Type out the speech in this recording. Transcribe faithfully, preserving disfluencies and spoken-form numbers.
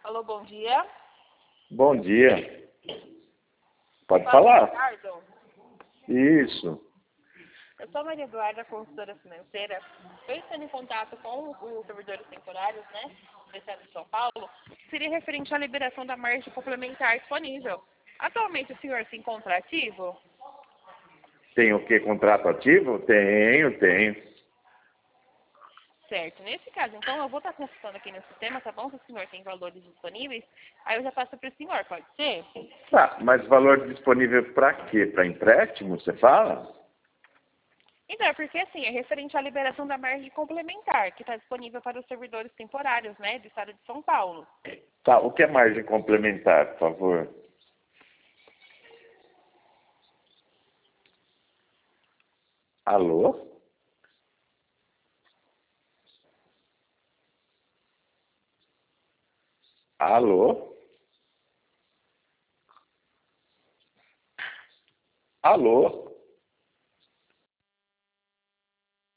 Alô, bom dia. Bom dia. Pode Fala, falar? Ricardo. Isso. Eu sou a Maria Eduarda, consultora financeira. Eu estou em contato com os servidores temporários, né, do estado de São Paulo. Seria referente à liberação da margem complementar disponível. Atualmente o senhor se encontra ativo? Tem o que? Contrato ativo? Tenho, tenho. Certo. Nesse caso, então, eu vou estar consultando aqui no sistema, tá bom? Se o senhor tem valores disponíveis, aí eu já passo para o senhor, pode ser? Tá, mas valor disponível para quê? Para empréstimo, você fala? Então, é porque assim, é referente à liberação da margem complementar, que está disponível para os servidores temporários, né, do estado de São Paulo. Tá, o que é margem complementar, por favor? Alô? Alô? Alô?